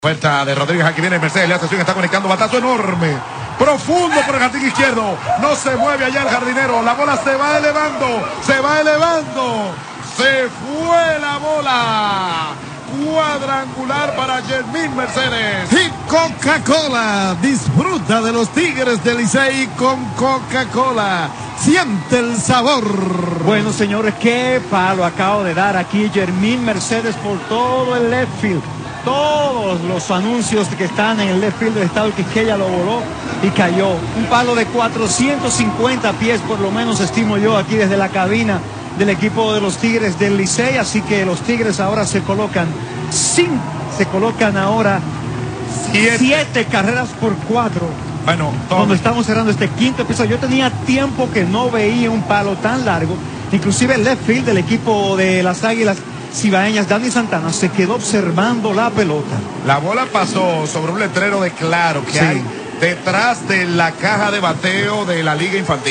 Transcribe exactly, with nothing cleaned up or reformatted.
Vuelta de Rodríguez, aquí viene Mercedes, le hace swing, está conectando, batazo enorme, profundo por el jardín izquierdo, no se mueve allá el jardinero, la bola se va elevando, se va elevando, se fue la bola, cuadrangular para Yermín Mercedes. Y Coca-Cola, disfruta de los Tigres del Licey con Coca-Cola, siente el sabor. Bueno, señores, qué palo acabo de dar aquí Yermín Mercedes por todo el left field. Todos los anuncios que están en el left field del estado Quisqueya lo voló y cayó. Un palo de cuatrocientos cincuenta pies, por lo menos estimo yo, aquí desde la cabina del equipo de los Tigres del Licey. Así que los Tigres ahora se colocan sin, se colocan ahora siete, siete carreras por cuatro. Bueno, cuando estamos cerrando este quinto episodio, yo tenía tiempo que no veía un palo tan largo. Inclusive el left field del equipo de las Águilas Cibaeñas, Dani Santana, se quedó observando la pelota. La bola pasó sobre un letrero de claro que sí hay detrás de la caja de bateo de la Liga Infantil.